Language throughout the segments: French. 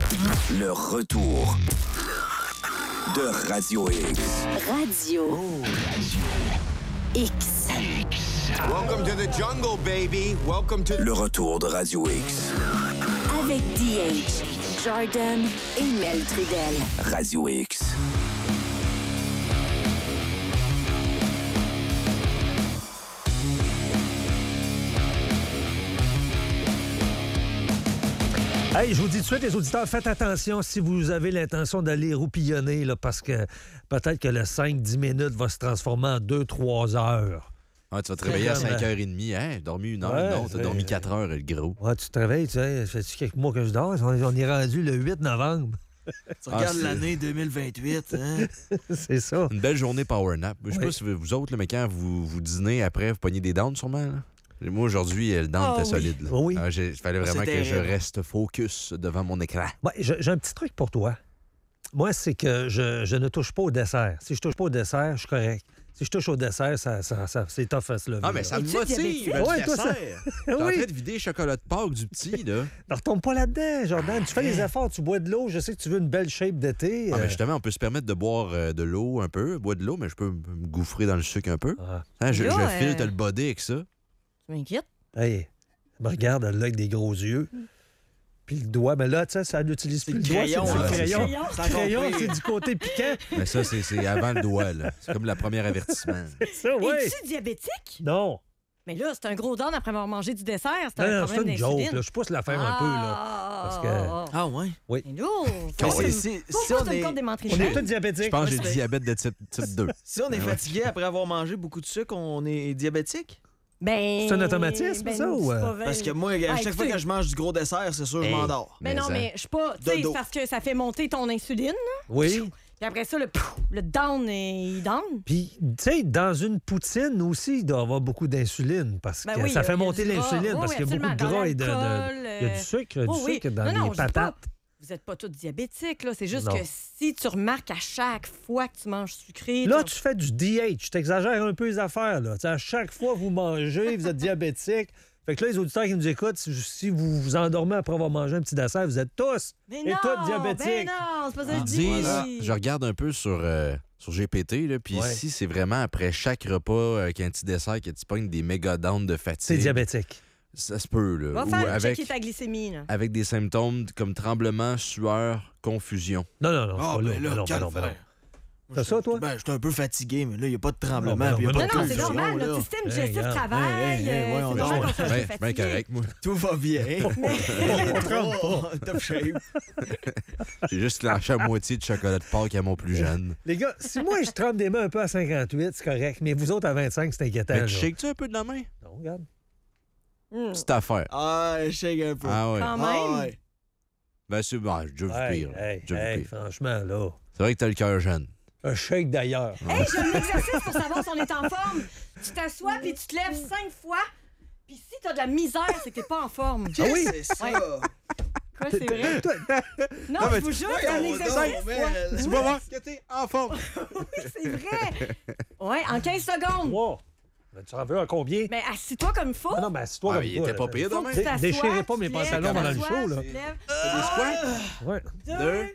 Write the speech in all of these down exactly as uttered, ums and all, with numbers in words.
Le retour de Radio X. Radio Oh. X. Welcome to the jungle, baby. Welcome to... Le retour de Radio X. Avec D H, Jordan et Mel Trudel. Radio X. Hey, je vous dis tout de suite, les auditeurs, faites attention si vous avez l'intention d'aller roupillonner, là, parce que peut-être que le cinq dix minutes va se transformer en deux trois heures. Ah, tu vas te réveiller à cinq heures trente. Hein? Dormi une heure, Ouais, non, t'as c'est- dormi quatre heures, le gros. Ouais, tu te réveilles, tu sais, ça fait quelques mois que je dors, on on est rendu le huit novembre. Tu regardes Ah, c'est- l'année deux mille vingt-huit, hein? C'est ça. Une belle journée power nap. Je sais Oui. pas si vous vous autres, là, mais quand vous, vous dînez après, vous pognez des downs sûrement. Là. Moi, aujourd'hui, le down Ah était oui. solide. Là. Oui. Ah, j'ai- il fallait Ah, vraiment c'est que je terrible. reste focus devant mon écran. Ouais, j'ai j'ai un petit truc pour toi. Moi, c'est que je, je ne touche pas au dessert. Si je touche pas au dessert, je suis correct. Si je touche au dessert, ça, ça, ça- c'est tough à se lever. Ah, mais là. ça me Es-tu motive, diabétique? le Ouais, toi, ça- dessert. T'es en Oui. train de vider le chocolat de Pâques du petit, là. Ne retombe pas là-dedans, Jordan. Tu fais les efforts, tu bois de l'eau. Je sais que tu veux une belle shape d'été. Ah, euh, mais justement, on peut se permettre de boire euh, de l'eau un peu, boire de l'eau, mais je peux me gouffrer dans le sucre un peu. Ah. Hein, je Là, je euh, filtre le body avec ça. Tu m'inquiètes? Hey, me regarde là avec des gros yeux. Puis le doigt, mais là, tu sais, ça n'utilise C'est plus le le doigt, crayon, c'est le là. crayon. Crayon. Le C'est encore crayon, pire. c'est du côté piquant. Mais ça, c'est c'est avant le doigt, là. C'est comme le premier avertissement. Ça, oui. Es-tu diabétique? Non. Mais là, c'est un gros down après avoir mangé du dessert. C'est Non, un non, c'est problème une joke. d'insuline. Là. Je pousse l'affaire un peu. Là. Parce que- Ah, ouais? Oui. Mais là, Mais faut- c'est- faut- c'est- faut si pas on te est- compte des On mentrichons. est tous Je diabétiques. pense que j'ai Ouais, le c'est- diabète de type, type deux. Si on est fatigué après avoir mangé beaucoup de sucre, on est diabétique? Ben, C'est un automatisme, ben, ça, ou, c'est euh? pas vrai. Parce que moi, à Ah, chaque fois écoutez, que je mange du gros dessert, c'est sûr, je Hey. m'endors. Mais non, Mais, mais je suis pas. Tu sais, Dodo. c'est parce que ça fait monter ton insuline. Oui. Puis après ça, le, pouf, le down, il down. Puis, tu sais, dans une poutine aussi, il doit y avoir beaucoup d'insuline parce que Ben oui, ça il y fait a- il y a monter du gras. l'insuline Oui, parce qu'il y a absolument. beaucoup de Dans gras et de, de- l'alcool, Il y a du sucre, il y a du Oh oui. sucre dans Non, non, les je dis pas- patates. Vous n'êtes pas tous diabétiques, là. C'est juste Non. que si tu remarques à chaque fois que tu manges sucré. Là, tu- tu fais du D H. Tu t'exagères un peu les affaires. Là. Tu sais, à chaque fois que vous mangez, vous êtes diabétique. Fait que là, les auditeurs qui nous écoutent, si, si vous vous endormez après avoir mangé un petit dessert, vous êtes tous Mais et non, toutes diabétiques. ben non, c'est pas ça que Ils je dis. disent, je regarde un peu sur, euh, sur G P T, là, puis Ouais. ici, c'est vraiment après chaque repas euh, qu'un petit dessert que tu pognes des méga downs de C'est fatigue. diabétique. Ça se peut, là. Va Ou faire avec, checker ta glycémie, là. avec des symptômes comme tremblement, sueur, confusion. Non, non, non. c'est Ah, pas là. ben là, Ben non, ben calme, non, ben non. frère. T'as ça, toi? Ben, j'étais un peu fatigué, mais là, il n'y a pas de Non, tremblement, ben non, puis il n'y a ben pas Non, de non, c'est confusion, normal. là. Notre système Hey, digestif regarde. travaille. Hey, hey, hey, euh, voyons c'est donc. normal qu'on soit Ben, ben fatigué. correct, moi. Tout va bien. On tremble pas. Top shape. J'ai juste lâché à moitié de chocolat de Pâques à mon plus jeune. Les gars, si moi, je trempe des mains un peu à cinquante-huit, c'est correct. Mais vous autres, à vingt-cinq, c'est inquiétant. Mais là. tu shakes-tu un peu de la main? Non, regarde. Hmm. Petite affaire. Ah, je shake un peu. Ah ouais. Quand Ah, même. ouais. Ben, c'est bon, j'ai déjà vu Hey, pire. là. hey, J'ai déjà vu hey, pire. franchement, là. C'est vrai que t'as le cœur jeune. Un shake d'ailleurs. Hey, j'ai un exercice pour savoir si on est en forme. Tu t'assois puis tu te lèves cinq fois. Puis si t'as de la misère, c'est que t'es pas en forme. Ah oui? C'est ça. Ouais. Quoi, c'est vrai? Non, mais je vous jure, c'est un Voyons exercice. donc, man. Tu vas voir que t'es en forme. Oui, c'est vrai. Ouais, en quinze secondes. Wow. Ben, tu en veux un combien? Mais assis-toi comme il faut. Ah non, mais assis-toi Ah, comme mais il toi, était là. pas pire Faut demain. que tu t'assoies, Déchirez pas tu mes te lèves, pantalons tu pendant le t'assois, show, là. tu te lèves. T'as des squats? Ouais. Deux.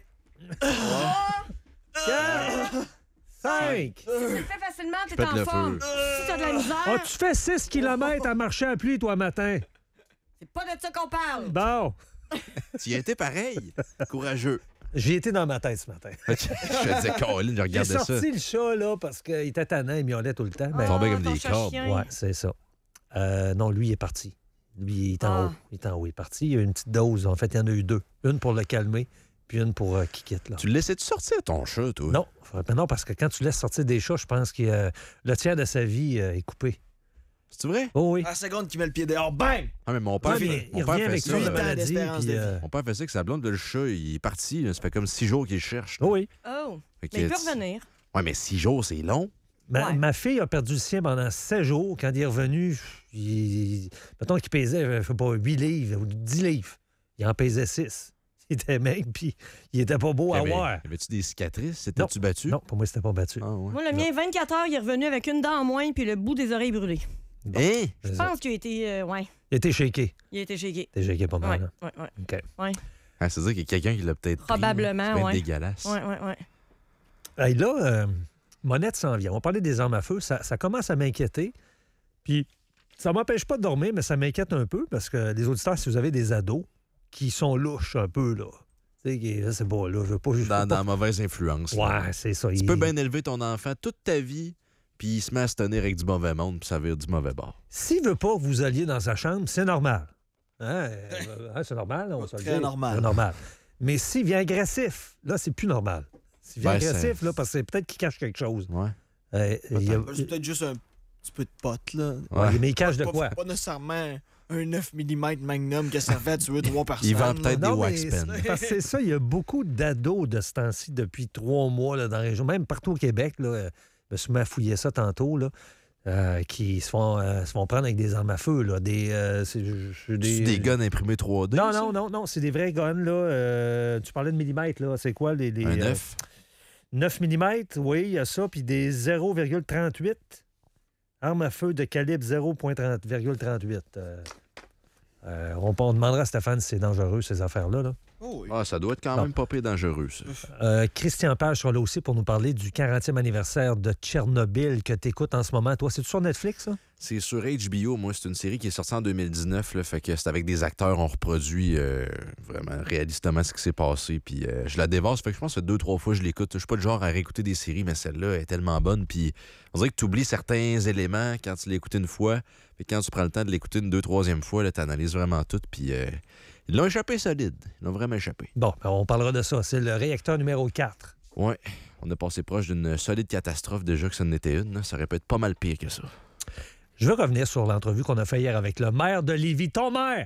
Quatre. Cinq. Si tu le fais facilement, t'es pète en le forme. feu. Si t'as de la misère, Ah, tu fais six kilomètres à marcher à pluie, toi, matin. c'est pas de ça qu'on parle. Bon. Tu y étais pareil. Courageux. J'ai été dans ma tête ce matin. je te disais, Colin, je J'ai regardais ça. sorti le chat, là, parce qu'il était tannant, il miaulait tout le temps. Ben, Ah, tombait comme ton des chat cordes. chien. ouais, c'est ça. Euh, non, lui, il est parti. Lui, il est en Ah. haut. Il est en haut. Il est parti. Il y a eu une petite dose. En fait, il y en a eu deux. Une pour le calmer, puis une pour euh, qu'il quitte, là. Tu le laissais-tu sortir, ton chat, toi? Non, ben non, parce que quand tu laisses sortir des chats, je pense que euh, le tiers de sa vie euh, est coupé. C'est vrai? Oh oui. À la seconde qu'il met le pied dehors, bang! Ah, mais mon père, Ouais, fait- mais mon il père revient fait avec ça. ça de huit ans maladie. d'espérance puis, de vie. euh, Mon père fait ça que sa blonde, le chat, il est parti. là. Ça fait comme six jours qu'il cherche. là. Oh oui. Oh. Fait que Mais il peut tu- revenir. Ouais, mais six jours, c'est long. Ma, Ouais. ma fille a perdu le sien pendant sept jours. Quand il est revenu, il, mettons qu'il pesait, je sais pas, huit livres ou dix livres. Il en pesait six. Il était mec, puis il était pas beau à Avait- voir. Avais-tu des cicatrices? C'était-tu battu? Non, pour moi, c'était pas battu. Ah, ouais. Moi, le mien, vingt-quatre heures, il est revenu avec une dent en moins puis le bout des oreilles brûlées. Bon, Hein? c'est Je ça. pense qu'il a été. euh, ouais, Il était shaké. il a été shaké. Il était shaké pas Ouais, mal. hein. ouais, ouais. OK. ouais. Ah, c'est-à-dire qu'il y a quelqu'un qui l'a peut-être pris. Probablement, C'est ouais. dégueulasse. Ouais, ouais, ouais. Hey, là, euh, Monette s'en vient. On parlait des armes à feu. Ça, ça commence à m'inquiéter. Puis, ça m'empêche pas de dormir, mais ça m'inquiète un peu parce que les auditeurs, si vous avez des ados qui sont louches un peu, là. Tu sais, là, c'est bon, là. Je veux pas. Je veux Dans, pas... dans mauvaise influence. là. Ouais, c'est ça. Tu il... peux bien élever ton enfant toute ta vie, puis il se met à se tenir avec du mauvais monde, puis ça vire du mauvais bord. S'il veut pas que vous alliez dans sa chambre, c'est normal. Hein? Euh, hein, c'est normal, on se le Très dit. normal. C'est normal. Mais s'il vient agressif, là, c'est plus normal. S'il vient Ouais, agressif, c'est- là, parce que c'est peut-être qu'il cache quelque chose. Ouais. Euh, il y a- C'est peut-être juste un petit peu de pote, là. Ouais, mais il cache de Pas- quoi? Pas nécessairement un neuf millimètres Magnum qui servait à tuer trois personnes. Il vend peut-être des Non, mais wax pens. c'est- Parce que c'est ça, il y a beaucoup d'ados de ce temps-ci depuis trois mois là, dans la région, même partout au Québec. Là, euh, je me suis mis à fouiller ça tantôt, là, euh, qui se font, euh, se font prendre avec des armes à feu. Là, des, euh, c'est, c'est Des... des guns imprimés trois D. Non, ça? non, non, non, c'est des vrais guns. Là, euh, tu parlais de millimètres, là. C'est quoi les. les Un euh, neuf. neuf millimètres, oui, il y a ça, puis des zéro virgule trente-huit. Armes à feu de calibre zéro virgule trente-huit. Euh, euh, on, on demandera à Stéphane si c'est dangereux, ces affaires-là. Là. Oh, oui. Ah, ça doit être quand Non. même pas pire dangereux, ça. Euh, Christian Page sera là aussi pour nous parler du quarantième anniversaire de Tchernobyl que tu écoutes en ce moment. Toi, c'est-tu sur Netflix, ça? C'est sur H B O, moi, c'est une série qui est sortie en deux mille dix-neuf, là, fait que c'est avec des acteurs, on reproduit euh, vraiment réalistement ce qui s'est passé, puis euh, je la dévore, ça fait que je pense que deux, trois fois je l'écoute. Je suis pas le genre à réécouter des séries, mais celle-là est tellement bonne, puis on dirait que tu oublies certains éléments quand tu l'écoutes une fois, puis quand tu prends le temps de l'écouter une, deux, troisième fois, tu analyses vraiment tout, puis euh, ils l'ont échappé solide, ils l'ont vraiment échappé. Bon, ben, on parlera de ça. C'est le réacteur numéro quatre. Ouais, on a passé proche d'une solide catastrophe déjà que ça n'était une, là. Ça aurait pu être pas mal pire que ça. Je veux revenir sur l'entrevue qu'on a fait hier avec le maire de Lévis. Ton maire!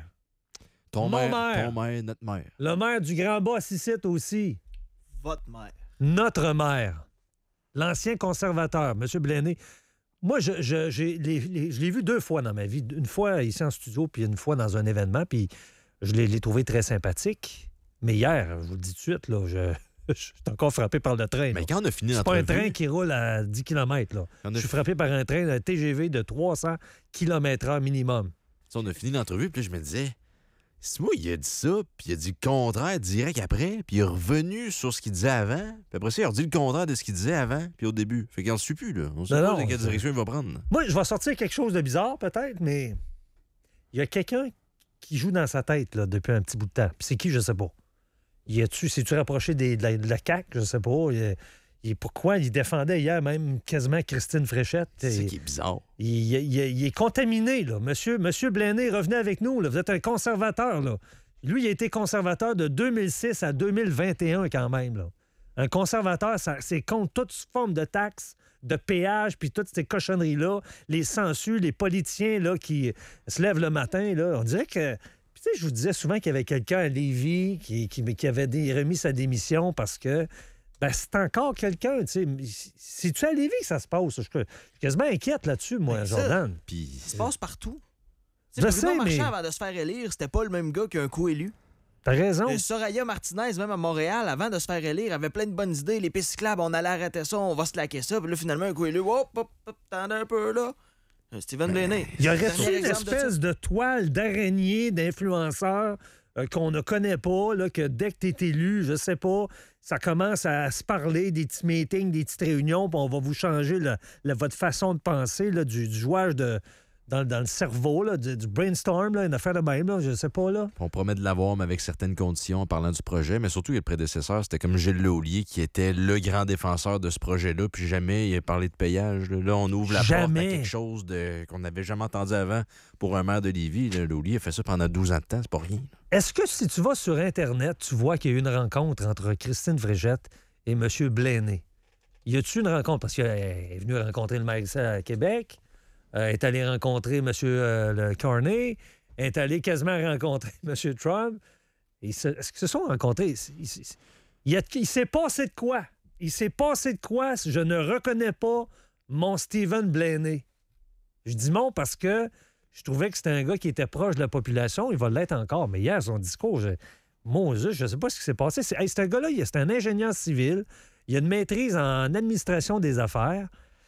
Ton Mon maire, maire. ton maire, notre maire. Le maire du Grand Bas Sicite aussi. Votre mère. Notre maire. L'ancien conservateur, M. Blaney. Moi, je, je, j'ai, les- les- je l'ai vu deux fois dans ma vie. Une fois ici en studio, puis une fois dans un événement, puis je l'ai, l'ai trouvé très sympathique. Mais hier, je vous le dis tout de suite, là, je, je suis encore frappé par le train. là. Mais quand on a fini C'est pas un l'entrevue... train qui roule à dix kilomètres. Là. quand on a Je suis frappé par un train, un T G V de trois cents kilomètres heure minimum. T'sais, on a fini l'entrevue, puis là, je me disais, c'est moi, il a dit ça, puis il a dit le contraire direct après, puis il est revenu sur ce qu'il disait avant, puis après ça, il a redit le contraire de ce qu'il disait avant, puis au début. Fait qu'on ne suit plus, là. On sait Non, pas non, de quelle c'est- direction il va prendre. là. Moi, je vais sortir quelque chose de bizarre, peut-être, mais il y a quelqu'un qui joue dans sa tête là, depuis un petit bout de temps. Puis c'est qui, je sais pas. Y a-tu, s'est-tu rapproché des- de, la, de la C A Q? Je sais pas. Il, il- pourquoi il défendait hier même quasiment Christine Fréchette? C'est ça Et- qui est bizarre. Il, il- il- il est contaminé, là. Monsieur, Monsieur Blaney, revenez avec nous. Là. Vous êtes un conservateur, là. Lui, il a été conservateur de deux mille six à deux mille vingt et un, quand même, là. Un conservateur, ça- c'est contre toute forme de taxes, de péages, puis toutes ces cochonneries-là. Les census, les politiciens, là, qui se lèvent le matin, là. On dirait que... Puis, tu sais, je vous disais souvent qu'il y avait quelqu'un à Lévis qui, qui, qui avait dé- remis sa démission parce que... Ben, c'est encore quelqu'un, tu sais. C'est-tu à Lévis que ça se passe? Je suis quasiment inquiète là-dessus, moi, Ben, ça- Jordan. Puis, Il se passe partout. Je Tu sais, sais, Bruno mais- Marchand, avant de se faire élire, c'était pas le même gars qu'un co-élu. T'as raison. Euh, Soraya Martinez, même à Montréal, avant de se faire élire, avait plein de bonnes idées. Les pistes cyclables, on allait arrêter ça, on va se laquer ça. Puis là, finalement, un co-élu, hop, hop, hop, t'en as un peu là. Euh, Stephen Blaney. Il y aurait Dernier une exemple de ça. espèce de, toile d'araignée d'influenceurs euh, qu'on ne connaît pas, là, que dès que tu es élu, je sais pas, ça commence à se parler, des petits meetings, des petites réunions, puis on va vous changer le- le- votre façon de penser, là, du, du jouage de, dans, dans le cerveau, là, du, du brainstorm, là, une affaire de même, là, je sais pas. Là. on promet de l'avoir, mais avec certaines conditions en parlant du projet. Mais surtout, il y a le prédécesseur, c'était comme Gilles Laulier, qui était le grand défenseur de ce projet-là. Puis jamais il a parlé de payage. Là, Là, on ouvre la porte Jamais. à quelque chose de... qu'on n'avait jamais entendu avant pour un maire de Lévis. Là, Laulier a fait ça pendant douze ans de temps, c'est pas rien. Est-ce que si tu vas sur Internet, tu vois qu'il y a eu une rencontre entre Christine Fréchette et M. Blaney? Y a-tu une rencontre? Parce qu'elle est venue rencontrer le maire ici à Québec. Euh, est allée rencontrer M. euh, le Carney. Est allée quasiment rencontrer M. Trump. Ils se- Est-ce qu'ils se sont rencontrés? Il, il- il y a- il s'est passé de quoi? Il s'est passé de quoi? Je ne reconnais pas mon Stephen Blaney. Je dis mon parce que je trouvais que c'était un gars qui était proche de la population. Il va l'être encore. Mais hier, son discours, je... mon Dieu, je ne sais pas ce qui s'est passé. C'est hey, c'est un gars-là, il- c'est un ingénieur civil. Il a une maîtrise en administration des affaires.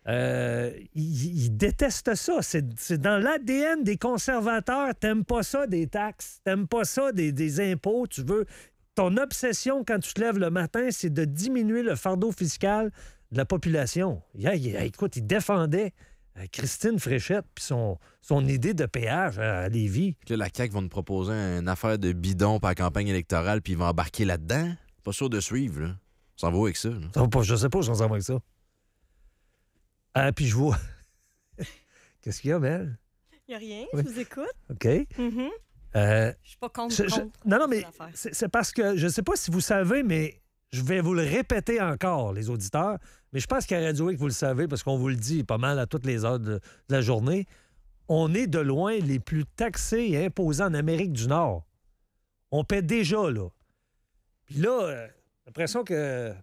Euh, ils, ils détestent ça. C'est, c'est dans l'A D N des conservateurs. T'aimes pas ça des taxes. T'aimes pas ça des, des impôts. Tu veux... Ton obsession, quand tu te lèves le matin, c'est de diminuer le fardeau fiscal de la population. Hier, il- écoute, il défendait euh, Christine Fréchette puis son, son idée de péage à Lévis. Puis là, la C A Q va nous proposer une affaire de bidon pour la campagne électorale, puis il va embarquer là-dedans. Pas sûr de suivre, là. On s'en va où avec ça, là? Ça va pas- Je sais pas si on s'en va avec ça. Ah, puis je vois... Qu'est-ce qu'il y a, Mel? Il n'y a rien, Oui. je vous écoute. OK. Mhm. Euh, Je suis pas contre. je- je- contre non, non, ces mais affaires. c'est, c'est parce que je sais pas si vous savez, mais je vais vous le répéter encore, les auditeurs. Mais je pense qu'à Radio X, vous le savez, parce qu'on vous le dit pas mal à toutes les heures de, de la journée. On est de loin les plus taxés et imposés en Amérique du Nord. On paie déjà, là. Puis là, euh, j'ai l'impression que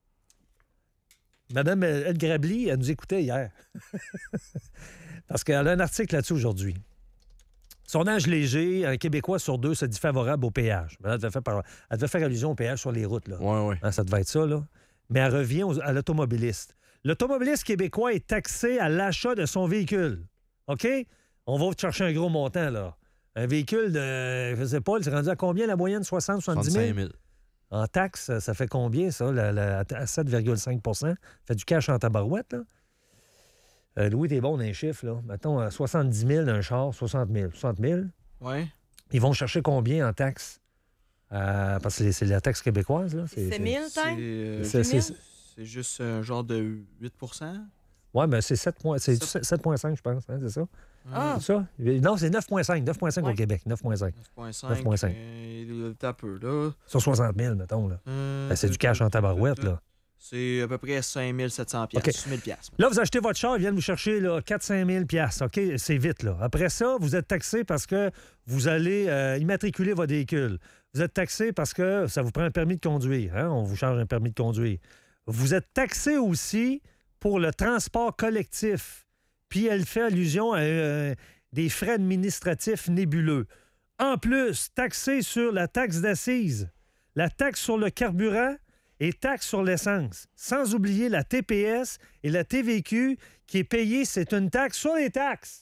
Mme El Grabli, elle nous écoutait hier. Parce qu'elle a un article là-dessus aujourd'hui. Sondage léger, un Québécois sur deux se dit favorable au péage. Elle devait faire, par- elle devait faire allusion au péage sur les routes, là. Ouais, ouais. Hein, ça devait être ça, là. Mais elle revient aux- à l'automobiliste. L'automobiliste québécois est taxé à l'achat de son véhicule. OK? On va te chercher un gros montant, là. Un véhicule de, je sais pas, c'est rendu à combien la moyenne? soixante, soixante-dix mille? soixante-cinq mille. En taxes, ça fait combien, ça, la- la- à sept virgule cinq Ça fait du cash en tabarouette, là. Euh, Louis, t'es bon dans les chiffres, là. Mettons, à soixante-dix mille un char, soixante mille. soixante mille, Ouais. ils vont chercher combien en taxes? Euh, parce que c'est- c'est la taxe québécoise, là. C'est c'est- mille, C'est t'as? euh, c'est- c'est- mille? c'est juste un genre de huit Ouais, mais c'est sept points- c'est Sept- sept virgule cinq, je pense, hein, c'est ça? Ah. C'est ça? Non, c'est neuf virgule cinq. neuf virgule cinq au Ouais. Québec, neuf virgule cinq. neuf virgule cinq. neuf virgule cinq. euh, T'as peu, là. Sur soixante mille, mettons, là. Euh, Ben, c'est du cash en tabarouette, là. C'est à peu près cinq mille sept cents OK. six mille piastres. Là, vous achetez votre char, ils viennent vous chercher là, quatre à cinq mille piastres. OK? C'est vite, là. Après ça, vous êtes taxé parce que vous allez euh, immatriculer votre véhicule. Vous êtes taxé parce que ça vous prend un permis de conduire. Hein? On vous charge un permis de conduire. Vous êtes taxé aussi pour le transport collectif. Puis elle fait allusion à euh, des frais administratifs nébuleux. En plus, taxé sur la taxe d'accise, la taxe sur le carburant et taxe sur l'essence. Sans oublier la T P S et la T V Q qui est payée, c'est une taxe sur les taxes.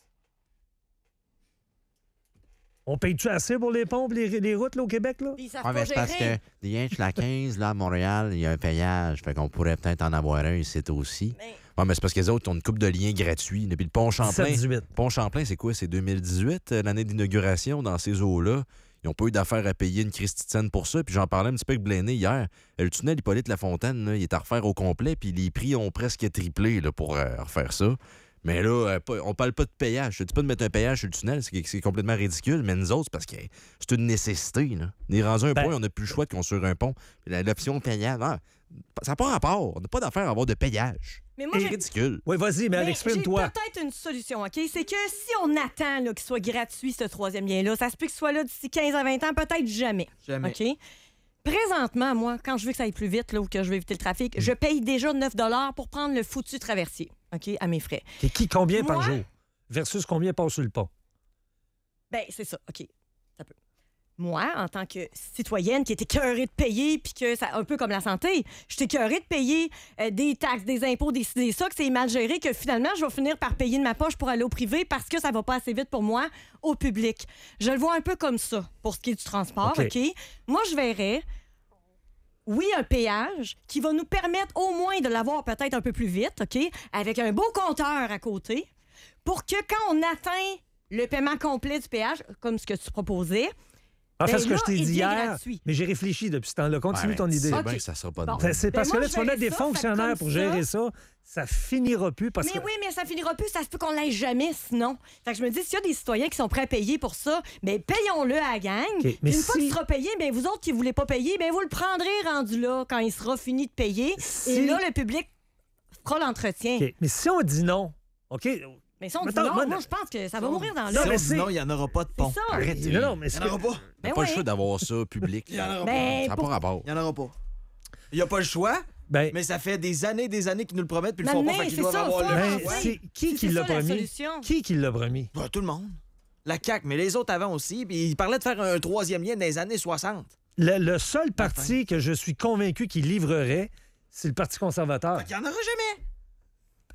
On paye-tu assez pour les ponts et les, les routes là, au Québec, là? Ils savent Ouais, pas mais c'est parce gérer. que rien que la quinze, là, à Montréal, il y a un payage. Fait qu'on pourrait peut-être en avoir un ici aussi. Mais- Ouais, mais c'est parce que les autres ont une coupe de liens gratuits. Depuis le pont Champlain. dix-sept dix-huit. Pont Champlain, c'est quoi? C'est deux mille dix-huit, euh, l'année d'inauguration dans ces eaux-là. Ils n'ont pas eu d'affaires à payer une christitienne pour ça. Puis j'en parlais un petit peu avec Blaney hier. Le tunnel Hippolyte-Lafontaine, là, il est à refaire au complet. Puis les prix ont presque triplé là, pour euh, refaire ça. Mais là, euh, pas- on parle pas de payage. Je te dis pas de mettre un payage sur le tunnel, c'est, c'est complètement ridicule. Mais nous autres, c'est parce que c'est une nécessité. Là. On est rendu à un Ben- point, on n'a plus le choix de construire un pont. Puis la- l'option payage, ah, ça n'a pas rapport. On n'a pas d'affaire à avoir de payage. Mais moi, C'est j'ai ridicule. Oui, vas-y, mais Ben, exprime-toi. J'ai peut-être une solution, OK? C'est que si on attend là, qu'il soit gratuit, ce troisième lien-là, ça se peut qu'il soit là d'ici quinze à vingt ans, peut-être jamais. Jamais. OK? Présentement, moi, quand je veux que ça aille plus vite là, ou que je veux éviter le trafic, je paye déjà neuf dollars pour prendre le foutu traversier, OK, à mes frais. Et qui, combien par Moi- jour? Versus combien passe sur le pont? Ben, c'est ça, OK. Ça peut. Moi, en tant que citoyenne qui est écœurée de payer, puis que ça, un peu comme la santé, je suis écœurée de payer euh, des taxes, des impôts, des, des ça, que c'est mal géré, que finalement, je vais finir par payer de ma poche pour aller au privé parce que ça va pas assez vite pour moi, au public. Je le vois un peu comme ça, pour ce qui est du transport, OK. OK? Moi, je verrais, oui, un péage qui va nous permettre au moins de l'avoir peut-être un peu plus vite, OK? Avec un beau compteur à côté, pour que quand on atteint le paiement complet du péage, comme ce que tu proposais, En fait, Ben ce que là, je t'ai il dit devient hier, gratuit. mais j'ai réfléchi depuis ce temps-là. Continue Ouais, ton mais idée. c'est OK. bien que ça sera pas de Bon. même. C'est c'est Ben parce moi, que là, je tu vas mettre verrais des ça, fonctionnaires fait pour comme gérer ça. ça. Ça finira plus parce Mais que... oui, mais ça finira plus, ça se peut qu'on l'aille jamais sinon. Fait que je me dis, s'il y a des citoyens qui sont prêts à payer pour ça, bien, payons-le à la gang. OK, mais Puis une fois si- qu'il sera payé, bien, vous autres qui ne voulez pas payer, bien, vous le prendrez rendu là quand il sera fini de payer. Si- Et là, le public fera l'entretien. OK, mais si on dit non, OK? Mais si on dit Mettons, non, moi, moi, je pense que ça va mourir dans Non, l'eau. mais Sinon, c'est- sinon, il n'y en aura pas de pont. C'est ça. Arrête. Non, non, mais Il c'est n'y en aura pas. On Ben n'a pas ouais. le choix d'avoir ça public. Il y en aura pas. Ben, Ça n'a pas pour- rapport. Il n'y en aura pas. Il n'y a pas le choix, Ben, mais ça fait des années des années qu'ils nous le promettent puis ils le font Mais pas, fait mais qu'ils c'est doivent ça, avoir faut le ben, choix. avancer. c'est qui C'est qui l'a ça, la promis? solution. Qui qui l'a promis? Ben, tout le monde. La C A Q, mais les autres avant aussi. Puis ils parlaient de faire un troisième lien dans les années soixante. Le, le seul parti que je suis convaincu qu'il livrerait, c'est le Parti conservateur. Fait qu'il n'y en aura jamais.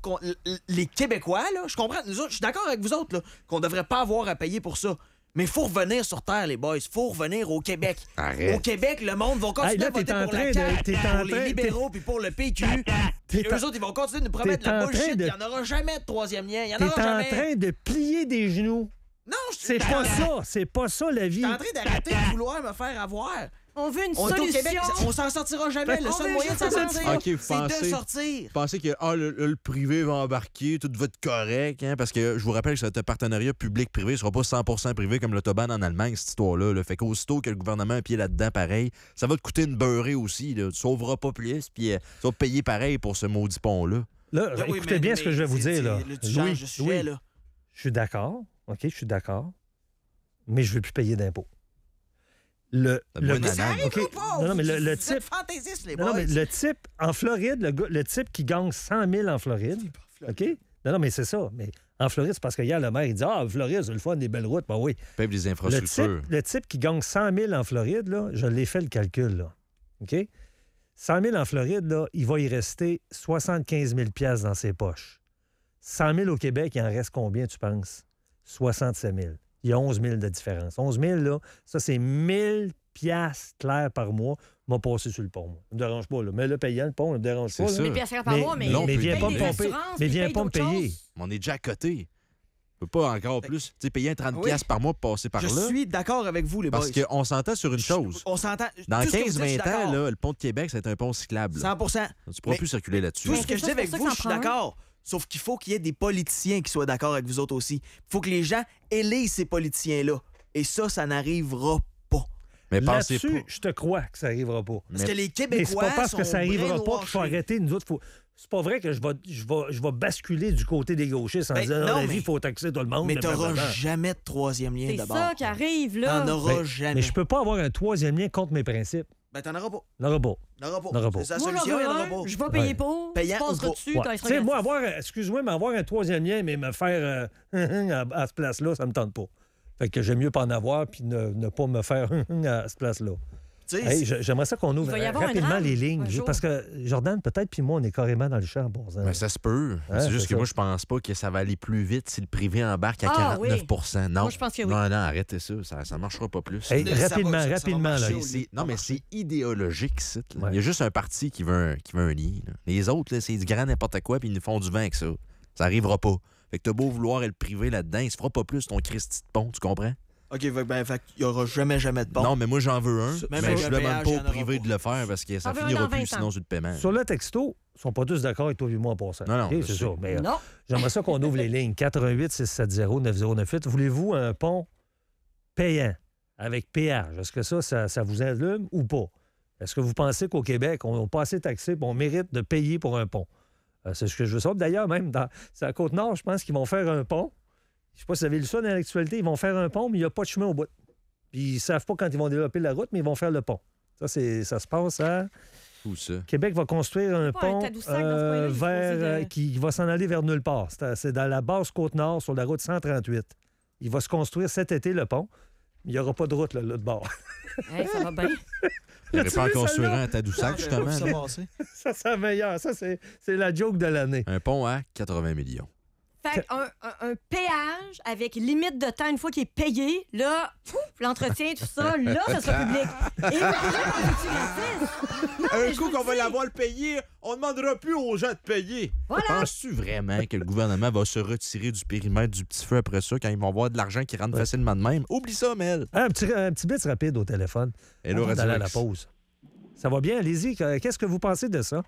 pour qu'on, l- l- les Québécois, là, je comprends, nous autres, je suis d'accord avec vous autres, là, qu'on devrait pas avoir à payer pour ça. Mais il faut revenir sur Terre, les boys. Il faut revenir au Québec. Arrête. Au Québec, le monde va continuer Hey, là, à voter t'es en pour la train de- C A Q, t'es en pour train- les libéraux puis pour le P Q. Puis T'es en- eux autres, ils vont continuer de nous promettre de t'es en la train bullshit. de- Il n'y en aura jamais de troisième lien. Il n'y en T'es aura en jamais. train de plier des genoux. Non, je C'est pas ça. C'est pas ça, la vie. T'es en train d'arrêter de vouloir me faire avoir. On veut une On est au solution. Québec, on s'en sortira jamais. Ben, Le on seul veut moyen de s'en juste une sortir, OK, vous c'est de pensez- sortir. Vous pensez que ah, le, le privé va embarquer, tout va être correct, hein, parce que je vous rappelle que c'est un partenariat public-privé, ce sera pas cent pour cent privé comme l'autobahn en Allemagne, cette histoire-là. Là. Fait qu'aussitôt que le gouvernement a un pied là-dedans, pareil, ça va te coûter une beurrée aussi. Là. Tu sauveras pas plus, puis euh, tu vas payer pareil pour ce maudit pont-là. Là, Ben oui, écoutez mais- bien ce que mais je vais vous c'est- dire. Là. c'est- là, tu changes de sujet, oui, là. je suis d'accord. OK, je suis d'accord. Mais je veux plus payer d'impôts. Le, La le, bonne Mais ça Banane. arrive OK. pas. Non, non, mais le, le Vous type... êtes fantaisistes, les Non, non, boys. mais le type, en Floride, le, gars- le type qui gagne cent mille en Floride, OK? Non, non, mais c'est ça. Mais en Floride, c'est parce que hier, le maire, il dit « Ah, Floride, c'est le fun, des belles routes. » Ben oui. Paye des Le infrastructures. type, le type qui gagne cent mille en Floride, là, je l'ai fait le calcul, là. OK? cent mille en Floride, là, il va y rester soixante-quinze mille piastres dans ses poches. cent mille au Québec, il en reste combien, tu penses? soixante-sept mille. Il y a onze mille de différence. onze mille, là, ça, c'est mille piastres clairs par mois. M'a passé sur le pont, moi. Ça me dérange pas, là. Mais le payant, le pont, ça me dérange C'est pas, là. ça. Mais pièces par mois, mais, non, mais puis viens paye pas des me pomper. assurances, Mais puis viens paye pas me d'autres payer. choses. On est déjà à côté. On peut pas encore plus. Tu sais, payer trente Oui. piastres par mois pour passer par Je là. suis d'accord avec vous, les boys. Parce qu'on s'entend sur une chose. On s'entend. Dans Tout ce que vous dites, je suis quinze vingt ans, d'accord. là, le pont de Québec, c'est un pont cyclable. là. cent pour cent. Tu pourras Mais- plus circuler là-dessus. Tout Mais ce que c'est je ça, dis c'est avec pour ça vous, que je ça suis en prend un. d'accord. Sauf qu'il faut qu'il y ait des politiciens qui soient d'accord avec vous autres aussi. Il faut que les gens élisent ces politiciens-là. Et ça, ça n'arrivera pas. Mais pensez Là-dessus, pas. je te crois que ça n'arrivera pas. Parce Mais- que les Mais Québécois c'est pas parce sont que ça n'arrivera pas qu'il faut brainwashés. arrêter. Nous autres, faut... c'est pas vrai que je vais, je vais, je vais basculer du côté des gauchistes en Ben, disant non, non, la mais- vie, il faut taxer tout le monde. Mais t'auras blablabla. jamais de troisième lien C'est d'abord. ça qui arrive, là. T'en auras Ben, jamais. Mais je peux pas avoir un troisième lien contre mes principes. Ben, t'en auras pas. N'aura pas. T'en auras pas. N'aura pas. C'est sa Moi, solution, il y en j'en aura veux un, pas. je vais payer Ouais. pour. Payant tu ou passeras pas? dessus Ouais. quand il Tu sera sais, moi, gratuit. avoir, excuse-moi, mais avoir un troisième lien, mais me faire euh, à, à cette place-là, ça me tente pas. Fait que j'aime mieux pas en avoir puis ne, ne pas me faire à cette place-là. Tu sais, Hey, je- j'aimerais ça qu'on ouvre va y avoir un rapidement drame les lignes. un jour. Parce que Jordan, peut-être, puis moi, on est carrément dans le champ. Bon, ça- Ben, ça se peut. Hein, c'est juste c'est que ça. moi, je pense pas que ça va aller plus vite si le privé embarque à Ah, quarante-neuf pour cent. Non. Moi, je pense que oui. Non, non, arrêtez ça. Ça, ça marchera pas plus. Hey, Ça va- rapidement, ça va rapidement, marcher là. au Mais lieu. c'est- non, mais c'est idéologique, ça. là. Ouais. Il y a juste un parti qui veut un, qui veut un lien. là. Les autres, là, c'est du grand n'importe quoi, puis ils nous font du vent avec ça. Ça arrivera pas. Fait que t'as beau vouloir être privé là-dedans, il se fera pas plus ton Christy de pont, tu comprends? OK, fait, ben, fait qu'il y aura jamais, jamais de pont. Non, mais moi, j'en veux un. Même mais avec je un demande péage, pas il y au en aura privé pas. de le faire parce que ça J'en veux un finira dans plus vingt sinon ans. sur le paiement. Sur le texto, ils sont pas tous d'accord avec toi et moi en passant. Non, non, OK, je c'est sais. ça. Mais euh, Non. j'aimerais ça qu'on ouvre les lignes. quatre un huit six sept zéro neuf zéro neuf huit. Voulez-vous un pont payant avec péage? Est-ce que ça, ça, ça vous allume ou pas? Est-ce que vous pensez qu'au Québec, on n'est pas assez taxé et on mérite de payer pour un pont? Euh, c'est ce que je veux savoir. D'ailleurs, même dans c'est à Côte-Nord, je pense qu'ils vont faire un pont. Je ne sais pas si vous avez lu ça dans l'actualité. Ils vont faire un pont, mais il n'y a pas de chemin au bout. Puis ils ne savent pas quand ils vont développer la route, mais ils vont faire le pont. Ça, c'est, ça se passe à... Où ça? Québec va construire un Pas un pont Tadoussac dans ce euh, coin-là, il faut vers, aussi de- euh, qui va s'en aller vers nulle part. C'est, à- c'est dans la basse Côte-Nord, sur la route cent trente-huit. Il va se construire cet été, le pont. Il n'y aura pas de route, là, là de bord. Hey, ça va bien. Il n'aurait pas en vu construire celle-là? un à Tadoussac, justement. Ça là. passer. Ça, c'est la meilleure. Ça, c'est, c'est la joke de l'année. Un pont à quatre-vingts millions. Fait un, un, un péage avec limite de temps une fois qu'il est payé, là, pouf, l'entretien, tout ça, là, ça sera public. Et vous pourrez pas le gratis. Non, mais Un je coup vous qu'on le va dis. l'avoir le payé, on ne demandera plus aux gens de payer. Voilà. Penses-tu vraiment que le gouvernement va se retirer du périmètre du petit feu après ça quand ils vont avoir de l'argent qui rentre Ouais. facilement de même? Oublie ça, Mel. Un petit, un petit bit rapide au téléphone. Hello, Avant Radio d'aller à la X. pause. Ça va bien? Allez-y. Qu'est-ce que vous pensez de ça?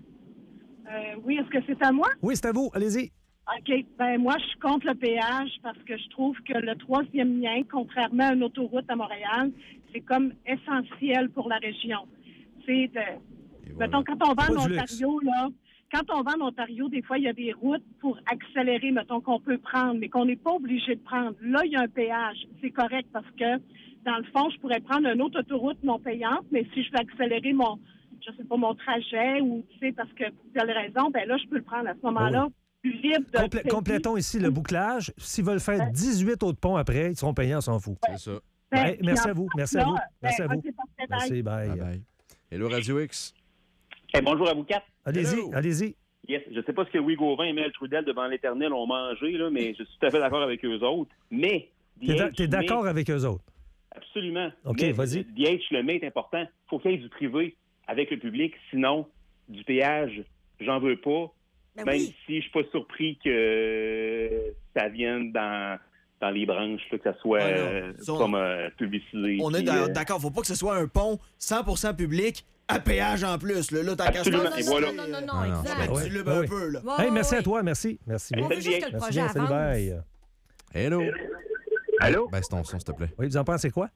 Euh, oui, est-ce que c'est à moi? Oui, c'est à vous. Allez-y. OK. Ben moi, je suis contre le péage parce que je trouve que le troisième lien, contrairement à une autoroute à Montréal, c'est comme essentiel pour la région. C'est de... Et voilà. Mettons, quand on va Pas en du luxe. Ontario, là, quand on va en Ontario, des fois, il y a des routes pour accélérer, mettons, qu'on peut prendre, mais qu'on n'est pas obligé de prendre. Là, il y a un péage. C'est correct parce que, dans le fond, je pourrais prendre une autre autoroute non payante, mais si je veux accélérer mon, je sais pas, mon trajet ou, tu sais, parce que pour telle raison, ben là, je peux le prendre à ce moment-là, plus libre de Complé- payer. complétons ici le bouclage. S'ils veulent faire dix-huit autres ponts après, ils seront payés, on s'en fout. C'est ça. Ben, Ouais, puis merci en à vous. plus, Merci à là, vous. Merci ben, à vous. OK, parfait, bye. Merci, bye. Bye bye. Hello, Radio X. Hey, bonjour à vous quatre. Allez-y, Hello. allez-y. Yes, je sais pas ce que Louis Gauvin et Mel Trudel devant l'Éternel ont mangé, là, mais je suis tout à fait d'accord avec eux autres. Mais T'es, da- t'es d'accord avec eux autres? Absolument. OK, Mais vas-y. D H, le mais est important. Il faut qu'il y ait du privé avec le public. Sinon, du péage, j'en veux pas. Ben Même oui. si je suis pas surpris que ça vienne dans, dans les branches, là, que ça soit Ouais, non. euh, Ça, on- comme euh, publicisé. On est puis, d'a- euh, d'accord, faut pas que ce soit un pont cent pour cent public à péage en plus. Là, là t'as qu'à se Absolument. faire- Et voilà. Non, non, non, non, Ah, non. exact. Ben, Ouais, tu lubes ouais, un ouais. peu, là. Ouais, Hey, merci ouais. à toi, merci. Merci bien. On veut juste que le Merci projet bien, salut, avance. bye. Hello. Allô? Baisse ton son, s'il te plaît. Oui, vous en pensez quoi?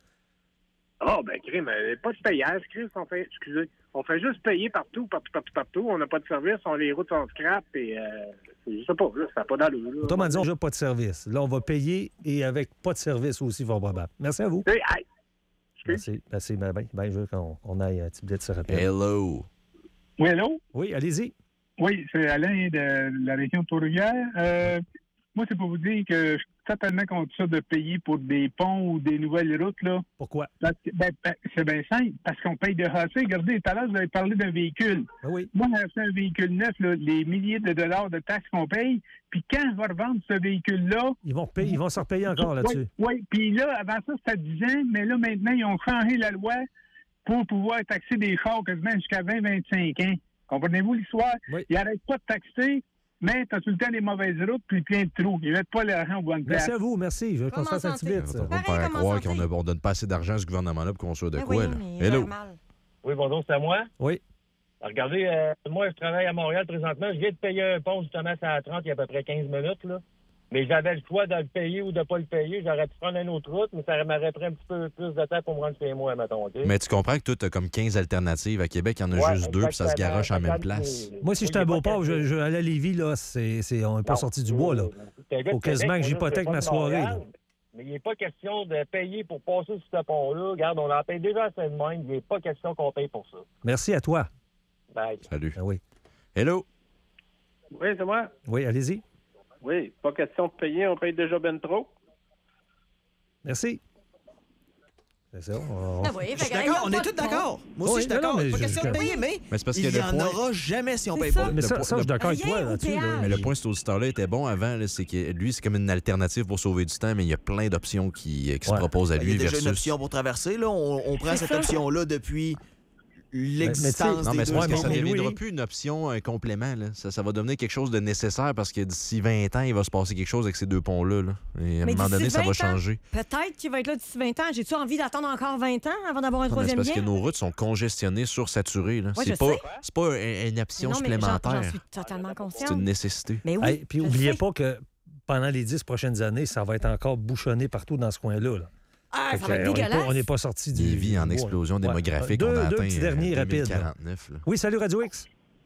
Ah, ben, crime, euh, pas de payage, Chris. On fait, excusez, on fait juste payer partout, partout, partout, partout. On n'a pas de service, on les routes sont scrap et, euh, je sais pas, là, ça n'a pas d'allure. là. Autrement dit, on n'a pas de service. Là, on va payer et avec pas de service aussi, fort probable. Merci à vous. Hey, hey, Merci. Merci. Ben, ben, ben, je veux qu'on on aille un petit billet se rappelle. Hello. Oui, allô? Oui, allez-y. Oui, c'est Alain de la région de Trois-Rivières. Euh, moi, c'est pour vous dire que je suis totalement contre ça de payer pour des ponts ou des nouvelles routes, là. Pourquoi? Parce que, ben, ben, c'est bien simple, parce qu'on paye de assez. Regardez, tout à l'heure, vous avez parlé d'un véhicule. Ben oui. Moi, j'ai acheté un véhicule neuf, là, les milliers de dollars de taxes qu'on paye, puis quand je vais revendre ce véhicule-là... Ils vont, payer, ils vont se repayer encore là-dessus. Oui, oui. Puis là, avant ça, c'était dix ans, mais là, maintenant, ils ont changé la loi pour pouvoir taxer des chars quasiment jusqu'à vingt à vingt-cinq ans. Comprenez-vous l'histoire? Oui. Ils n'arrêtent pas de taxer, mais tu as tout le temps des mauvaises routes puis plein de trous. Ils ne mettent pas l'argent aux bonnes places. Merci à vous, merci. Je veux qu'on se Comment fasse un petit santé? bit. On ça. va pas me Pareil faire comme en croire santé. qu'on ne donne pas assez d'argent à ce gouvernement-là pour qu'on soit de Ben quoi, oui, là. mais Hello. normal. Oui, bonjour, c'est à moi. Oui. Regardez, euh, moi, je travaille à Montréal présentement. Je viens de payer un pont, justement, c'est à trente, il y a à peu près quinze minutes, là. Mais j'avais le choix de le payer ou de ne pas le payer. J'aurais pu prendre une autre route, mais ça m'aurait pris un petit peu plus de temps pour me rendre chez moi, mettons. OK? Mais tu comprends que toi, tu as comme quinze alternatives. À Québec, il y en a Ouais, juste deux, puis ça se exactement. garoche à la même Regarde, place. c'est- Moi, si j'étais à Beauport, je, je allais à Lévis, là, c'est, c'est, on n'est pas Non, sorti du bois, là. c'est un gars de Faut quasiment Québec, que moi, j'hypothèque je ma suis pas de soirée, Montréal, là. Mais il n'est pas question de payer pour passer sur ce pont-là. Regarde, on en paye déjà assez de même. Il n'est pas question qu'on paye pour ça. Merci à toi. Bye. Salut. Ah oui. Hello. Oui, c'est moi. Oui, allez-y. Oui, pas question de payer, on paye déjà ben trop. Merci. C'est ça. On... Ah oui, Je fait suis que, d'accord, hey, on pas est de tous d'accord. Moi aussi, Oui, je suis non, d'accord. non, mais Pas je- question de je- payer, mais, Mais c'est parce que il n'y le en point- aura jamais si on C'est paye ça. pas. Mais Le ça, po- ça, je suis d'accord avec Rien toi au là-dessus. là. péage. Mais le point, cet auditeur-là était bon avant, là, c'est que lui, c'est comme une alternative pour sauver du temps, mais il y a plein d'options qui, qui se Ouais. proposent à Il y lui a déjà versus... une option pour traverser. Là. On, on prend C'est cette ça. option-là depuis l'existence Non, des mais c'est deux parce que ça ne mais deviendra Louis- plus une option, un complément. Là. Ça, ça va devenir quelque chose de nécessaire parce que d'ici vingt ans, il va se passer quelque chose avec ces deux ponts-là. là. Et à un Mais moment donné, d'ici ça va vingt ans, changer. Peut-être qu'il va être là d'ici vingt ans. J'ai-tu envie d'attendre encore vingt ans avant d'avoir un Non, mais c'est troisième parce que lien? nos routes sont congestionnées, sursaturées. Là. Ouais, c'est je pas, sais. c'est pas un- une option Non, mais j'en- supplémentaire. J'en suis totalement consciente. C'est une nécessité. Mais oui. Hey, puis je le oubliez sais. pas que pendant les dix prochaines années, ça va être encore bouchonné partout dans ce coin-là. là. Ah, Fait ça que, va être euh, on n'est pas- dégueulace. on n'est pas sorti du. Lévis en du bois, explosion là. Ouais. démographique. Deux, on a deux atteint petits euh, derniers rapides. là. deux mille quarante-neuf. là. Oui, salut Radio X.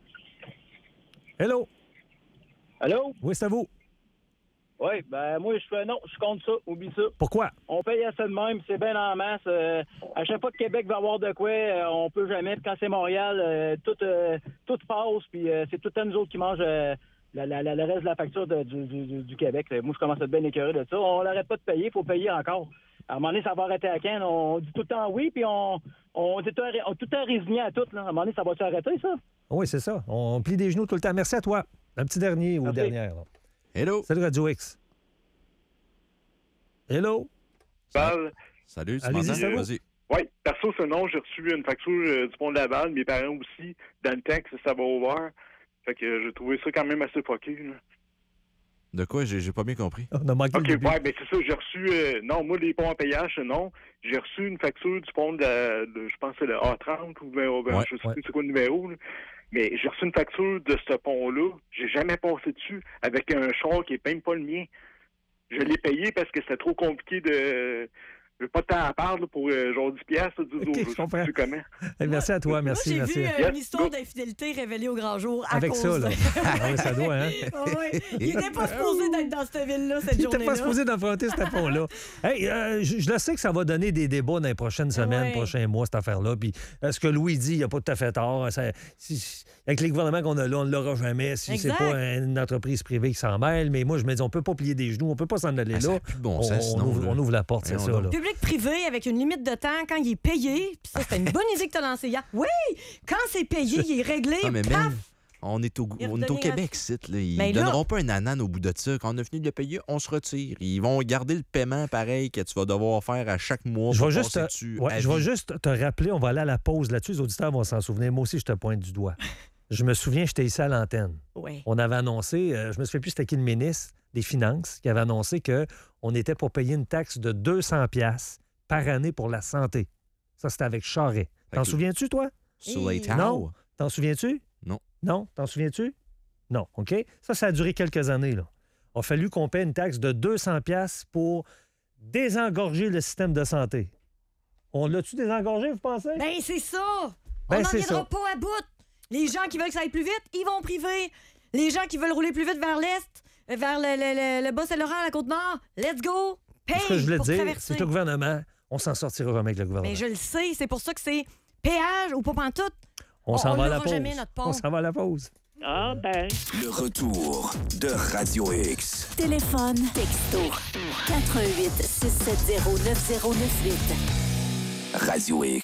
Hello. Allô? Oui, c'est à vous. Oui, ben moi, je fais non, je compte ça. Oublie ça. Pourquoi? On paye assez de même, c'est bien en masse. Euh, à chaque fois que Québec va avoir de quoi, euh, on peut jamais. Puis quand c'est Montréal, euh, tout, euh, tout passe, puis euh, c'est tout à nous autres qui mangent euh, la, la, la- le reste de la facture de- du, du- du Québec. Moi, je commence à être bien écœuré de ça. On n'arrête pas de payer, il faut payer encore. À un moment donné, ça va arrêter à quand? On dit tout le temps oui, puis on, on, est tout le temps- on est tout le temps résigné à tout. Là. À un moment donné, ça va-tu arrêter, ça? Oui, c'est ça. On plie des genoux tout le temps. Merci à toi. Un petit dernier ou Merci. dernière. là. Hello. Salut Radio X. Hello. Val. Salut, tu Allez-y, m'entends? ça va? Vas-y. Oui, perso, ce nom, j'ai reçu une facture euh, du pont de Laval. Mes parents aussi, dans le temps que ça va ouvert. Fait que euh, j'ai trouvé ça quand même assez fucké. Là. De quoi? J'ai j'ai pas bien compris. On a manqué OK, le début. ouais, ben c'est ça, j'ai reçu... euh, non, moi, les ponts à péage, non. J'ai reçu une facture du pont de, la- de- je pense que c'est le A trente ou ben, ben, Ouais, je sais ouais. plus c'est quoi le numéro. Là. Mais j'ai reçu une facture de ce pont-là. J'ai jamais passé dessus avec un char qui est même pas le mien. Je l'ai payé parce que c'était trop compliqué de... J'ai pas de temps à parler là, pour euh, genre dix piastres, dix OK, euros, je sais comprends. plus comment. Hey, merci à toi. Merci. Moi, j'ai merci. vu euh, une Yes, histoire go. d'infidélité révélée au grand jour à Avec cause ça, de... là. Ah oui, ça doit, hein? Ah oui. Il n'était pas supposé d'être dans cette ville-là cette Il n'était journée-là. pas supposé d'affronter cet pont-là. Hey, euh, je, je le sais que ça va donner des débats dans les prochaines semaines, Ouais. prochains mois, cette affaire-là. Puis euh, ce que Louis dit, il n'a pas tout à fait tort. Ça- si- avec les gouvernements qu'on a là, on ne l'aura jamais si c'est Exact. pas une entreprise privée qui s'en mêle. Mais moi, je me dis, on ne peut pas plier des genoux, on ne peut pas s'en aller Ah, ça là. n'a plus de bon on, sens, on sinon, ouvre, là. on ouvre la porte, c'est Voyons ça. donc. Là. Public-privé avec une limite de temps quand il est payé. Puis ça, c'était une bonne idée que tu as lancée hier. Oui, quand c'est payé, il est réglé. Ah, mais paf! même, On est au, Ils on est au redonnaient Québec, site. Là. Ils Mais ne là- donneront pas un ananas au bout de ça. Quand on a fini de le payer, on se retire. Ils vont garder le paiement pareil que tu vas devoir faire à chaque mois Je pour vais juste, passer te, dessus ouais, à je vais vie. juste te rappeler, on va aller à la pause là-dessus. Les auditeurs vont s'en souvenir. Moi aussi, je te pointe du doigt. Je me souviens, j'étais ici à l'antenne. Ouais. On avait annoncé, euh, je me souviens plus c'était qui le ministre des Finances, qui avait annoncé qu'on était pour payer une taxe de deux cents piastres par année pour la santé. Ça, c'était avec Charest. T'en Ok. souviens-tu, toi? Sur les Hey. tables. Non. T'en souviens-tu? Non. Non? T'en souviens-tu? Non. OK? Ça, ça a duré quelques années, là. Il a fallu qu'on paie une taxe de deux cents piastres pour désengorger le système de santé. On l'a-tu désengorgé, vous pensez? Ben, c'est ça! Ben, On n'en c'est viendra ça. pas à bout. Les gens qui veulent que ça aille plus vite, ils vont priver. Les gens qui veulent rouler plus vite vers l'Est, euh, vers le, le, le, le Bas-Saint-Laurent, la Côte-Nord, let's go! Paye Ce que je voulais pour dire, traverser. c'est que le gouvernement, on s'en sortira jamais avec le gouvernement. Mais je le sais, c'est pour ça que c'est péage ou pas pantoute. On s'en on va à la l'aura pause. jamais, notre pont. On s'en va à la pause. Ah, ben. Le retour de Radio X. Téléphone, texto, quatre un huit, six sept zéro, neuf zéro neuf huit. Radio X.